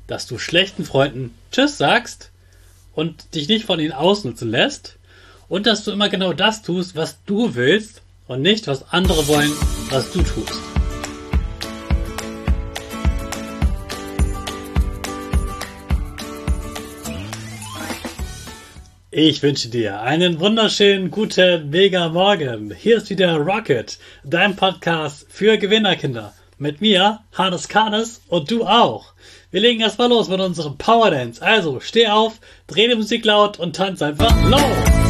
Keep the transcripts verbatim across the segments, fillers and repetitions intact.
dass du schlechten Freunden Tschüss sagst und dich nicht von ihnen ausnutzen lässt und dass du immer genau das tust, was du willst und nicht, was andere wollen, was du tust. Ich wünsche dir einen wunderschönen, guten, mega Morgen. Hier ist wieder Rocket, dein Podcast für Gewinnerkinder. Mit mir, Hannes Karnes, und du auch. Wir legen erstmal los mit unserem Power Dance. Also, steh auf, dreh die Musik laut und tanz einfach los.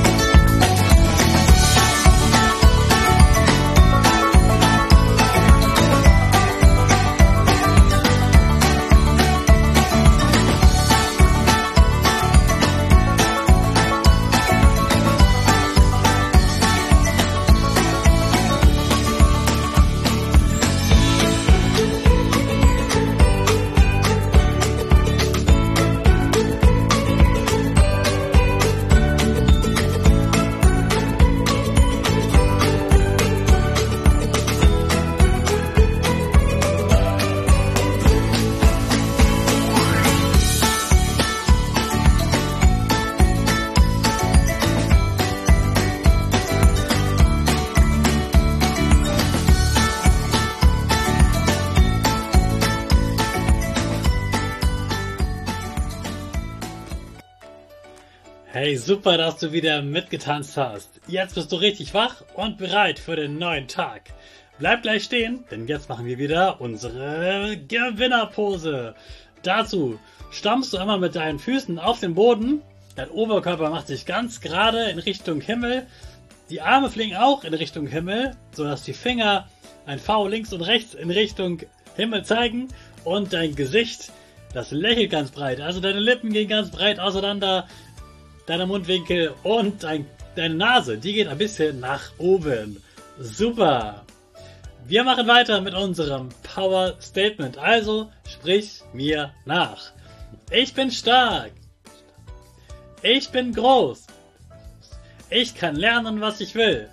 Hey, super, dass du wieder mitgetanzt hast. Jetzt bist du richtig wach und bereit für den neuen Tag. Bleib gleich stehen, denn jetzt machen wir wieder unsere Gewinnerpose. Dazu stampfst du einmal mit deinen Füßen auf den Boden. Dein Oberkörper macht sich ganz gerade in Richtung Himmel. Die Arme fliegen auch in Richtung Himmel, sodass die Finger ein V links und rechts in Richtung Himmel zeigen. Und dein Gesicht, das lächelt ganz breit. Also deine Lippen gehen ganz breit auseinander. Deine Mundwinkel und dein, deine Nase, die geht ein bisschen nach oben. Super! Wir machen weiter mit unserem Power Statement. Also sprich mir nach. Ich bin stark. Ich bin groß. Ich kann lernen, was ich will.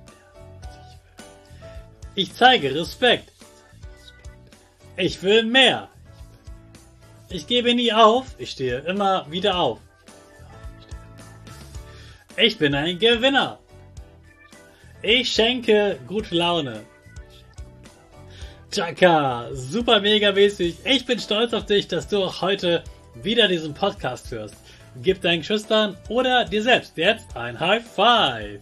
Ich zeige Respekt. Ich will mehr. Ich gebe nie auf. Ich stehe immer wieder auf. Ich bin ein Gewinner. Ich schenke gute Laune. Chaka, super mega mäßig. Ich bin stolz auf dich, dass du auch heute wieder diesen Podcast hörst. Gib deinen Geschwistern oder dir selbst jetzt ein High Five.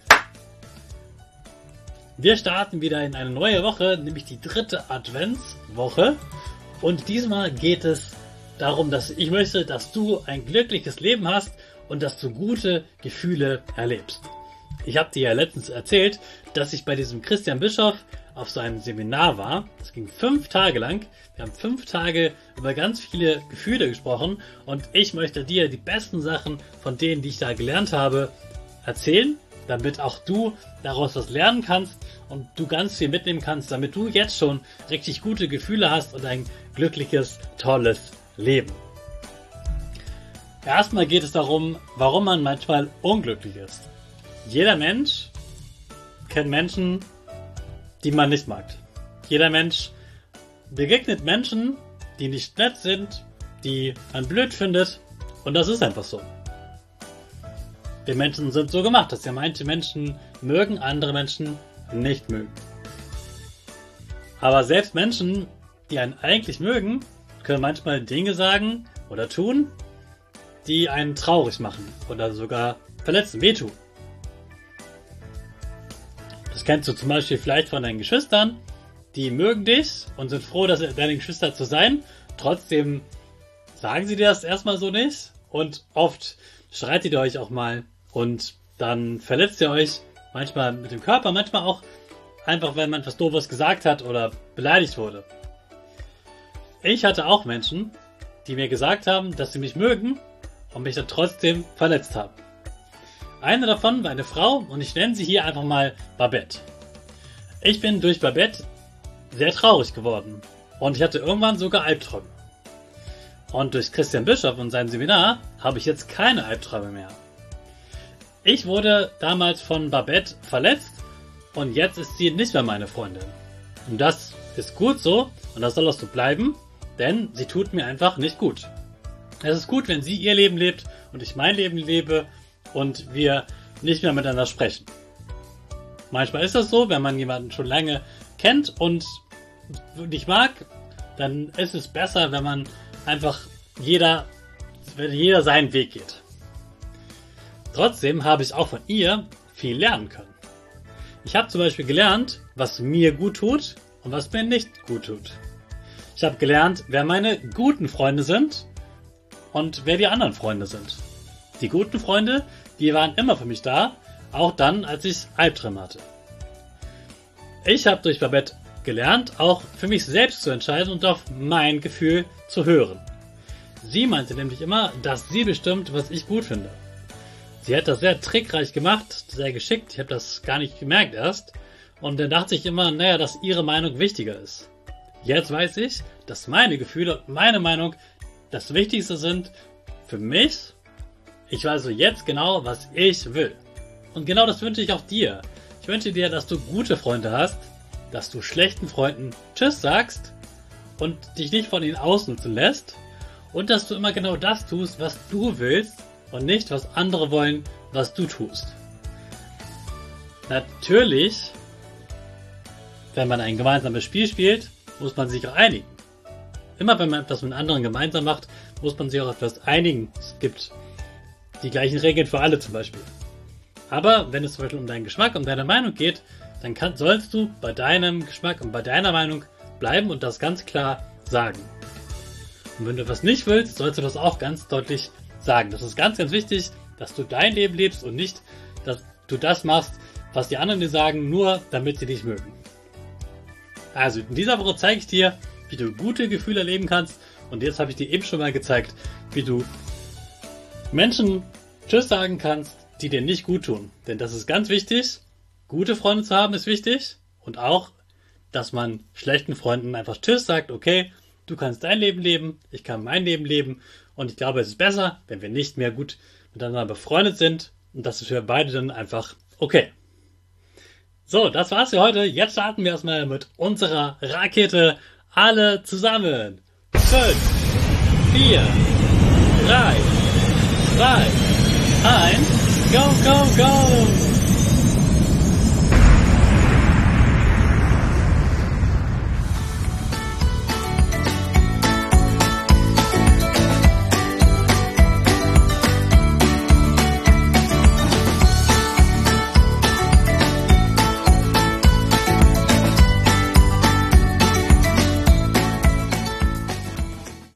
Wir starten wieder in eine neue Woche, nämlich die dritte Adventswoche. Und diesmal geht es darum, dass ich möchte, dass du ein glückliches Leben hast und dass du gute Gefühle erlebst. Ich habe dir ja letztens erzählt, dass ich bei diesem Christian Bischoff auf so einem Seminar war. Das ging fünf Tage lang. Wir haben fünf Tage über ganz viele Gefühle gesprochen und ich möchte dir die besten Sachen von denen, die ich da gelernt habe, erzählen, damit auch du daraus was lernen kannst und du ganz viel mitnehmen kannst, damit du jetzt schon richtig gute Gefühle hast und ein glückliches, tolles Leben. Erstmal geht es darum, warum man manchmal unglücklich ist. Jeder Mensch kennt Menschen, die man nicht mag. Jeder Mensch begegnet Menschen, die nicht nett sind, die man blöd findet. Und das ist einfach so. Wir Menschen sind so gemacht, dass ja manche Menschen mögen, andere Menschen nicht mögen. Aber selbst Menschen, die einen eigentlich mögen, können manchmal Dinge sagen oder tun, die einen traurig machen oder sogar verletzen, wehtun. Das kennst du zum Beispiel vielleicht von deinen Geschwistern, die mögen dich und sind froh, dass deine Geschwister zu sein. Trotzdem sagen sie dir das erstmal so nicht und oft streitet ihr euch auch mal und dann verletzt ihr euch manchmal mit dem Körper, manchmal auch einfach, wenn man etwas Doofes gesagt hat oder beleidigt wurde. Ich hatte auch Menschen, die mir gesagt haben, dass sie mich mögen und mich dann trotzdem verletzt haben. Eine davon war eine Frau und ich nenne sie hier einfach mal Babette. Ich bin durch Babette sehr traurig geworden und ich hatte irgendwann sogar Albträume. Und durch Christian Bischoff und sein Seminar habe ich jetzt keine Albträume mehr. Ich wurde damals von Babette verletzt und jetzt ist sie nicht mehr meine Freundin. Und das ist gut so und das soll auch so bleiben, denn sie tut mir einfach nicht gut. Es ist gut, wenn sie ihr Leben lebt und ich mein Leben lebe und wir nicht mehr miteinander sprechen. Manchmal ist das so, wenn man jemanden schon lange kennt und nicht mag, dann ist es besser, wenn man einfach jeder, wenn jeder seinen Weg geht. Trotzdem habe ich auch von ihr viel lernen können. Ich habe zum Beispiel gelernt, was mir gut tut und was mir nicht gut tut. Ich habe gelernt, wer meine guten Freunde sind und wer die anderen Freunde sind. Die guten Freunde, die waren immer für mich da, auch dann, als ich Albträume hatte. Ich habe durch Babette gelernt, auch für mich selbst zu entscheiden und auf mein Gefühl zu hören. Sie meinte nämlich immer, dass sie bestimmt, was ich gut finde. Sie hat das sehr trickreich gemacht, sehr geschickt, ich habe das gar nicht gemerkt erst. Und dann dachte ich immer, naja, dass ihre Meinung wichtiger ist. Jetzt weiß ich, dass meine Gefühle und meine Meinung das Wichtigste sind für mich. Ich weiß also jetzt genau, was ich will. Und genau das wünsche ich auch dir. Ich wünsche dir, dass du gute Freunde hast, dass du schlechten Freunden Tschüss sagst und dich nicht von ihnen ausnutzen lässt und dass du immer genau das tust, was du willst und nicht, was andere wollen, was du tust. Natürlich, wenn man ein gemeinsames Spiel spielt, muss man sich auch einigen. Immer wenn man etwas mit anderen gemeinsam macht, muss man sich auch auf etwas einigen. Es gibt die gleichen Regeln für alle zum Beispiel. Aber wenn es zum Beispiel um deinen Geschmack, um deine Meinung geht, dann kann, sollst du bei deinem Geschmack und bei deiner Meinung bleiben und das ganz klar sagen. Und wenn du etwas nicht willst, sollst du das auch ganz deutlich sagen. Das ist ganz, ganz wichtig, dass du dein Leben lebst und nicht, dass du das machst, was die anderen dir sagen, nur damit sie dich mögen. Also in dieser Woche zeige ich dir, wie du gute Gefühle erleben kannst. Und jetzt habe ich dir eben schon mal gezeigt, wie du Menschen Tschüss sagen kannst, die dir nicht gut tun. Denn das ist ganz wichtig. Gute Freunde zu haben ist wichtig. Und auch, dass man schlechten Freunden einfach Tschüss sagt. Okay, du kannst dein Leben leben, ich kann mein Leben leben. Und ich glaube, es ist besser, wenn wir nicht mehr gut miteinander befreundet sind. Und das ist für beide dann einfach okay. So, das war's für heute. Jetzt starten wir erstmal mit unserer Rakete. Alle zusammen. fünf, vier, drei, zwei, eins, go, go, go!